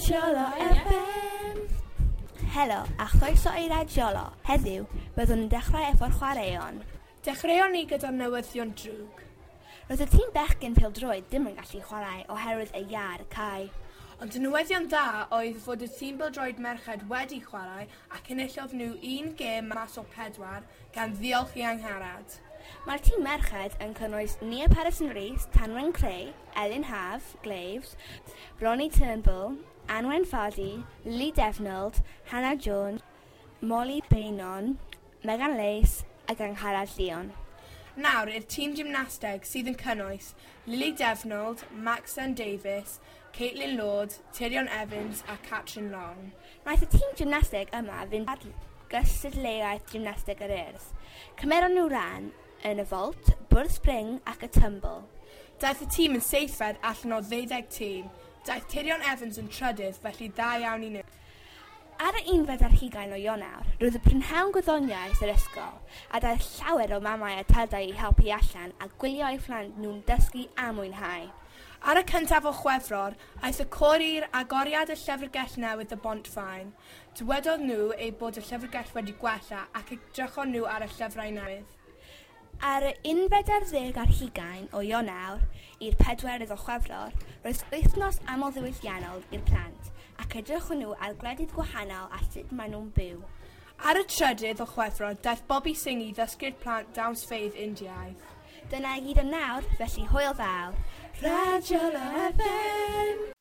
Radiolo FM. Helo, a chroeso i Radiolo. Heddiw, byddwn yn dechrau efo'r chwaraeon. Dechreuon ni gyda'r newyddion drwg. Roedd y tîm bechgyn pêl-droed ddim yn gallu chwarae oherwydd y iâr y cae. Ond y newyddion dda oedd fod y tîm bêl-droed merched wedi chwarae ac enillodd nhw 1 gêm mas o 4 gan ddiolch i Angharad. Mae'r tîm merched yn cynnwys Nia Patterson-Rees, Tanwen Creu, Elin Haf, Glaives, Bronnie Turnbull, Anwen Fadi, Lily Devnold, Hannah Jones, Molly Bainon, Megan Lace ac Angharad Leon. Nawr, i'r tîm gymnasteg sydd yn cynnwys Lily Devnold, Maxen Davies, Caitlin Lord, Tyrion Evans a Catrin Long. Wnaeth y tîm gymnasteg yma fynd ar gystadleuaeth gymnasteg yr Urdd. Cymeron nhw ran yn y volt, bwrdd spring ac y tumble. Daeth y tîm yn seithfed allan o 12 tîm. Daeth Tyrion Evans yn trydydd, felly da iawn i nhw. Ar y unfed ar hugain o Ionawr, roedd y prynhawn gwyddoniaeth yr ysgol, a daeth llawer o mamau a tadau i helpu allan a gwylio eu phlant nhw'n dysgu a mwynhau. Ar y cyntaf o Chwefror, aeth y cor i'r agoriad y llyfrgell newydd y Bontfaen. Dywedodd nhw ei bod y llyfrgell wedi gwella ac edrychon nhw ar y llyfrau newydd. Ar y 11 ar hugain o Ionawr i'r 4 o Chwefror, roedd wythnos aml ddiwylliannol i'r plant, ac edrychon nhw ar gwledydd gwahanol a sut maen nhw'n byw. Ar y 3 o Chwefror, daeth Bobby Singh i ddysgu'r plant dawnsfeydd Indiaidd. Dyna i gyd am nawr, felly hwyl fawr. Radiolo FM!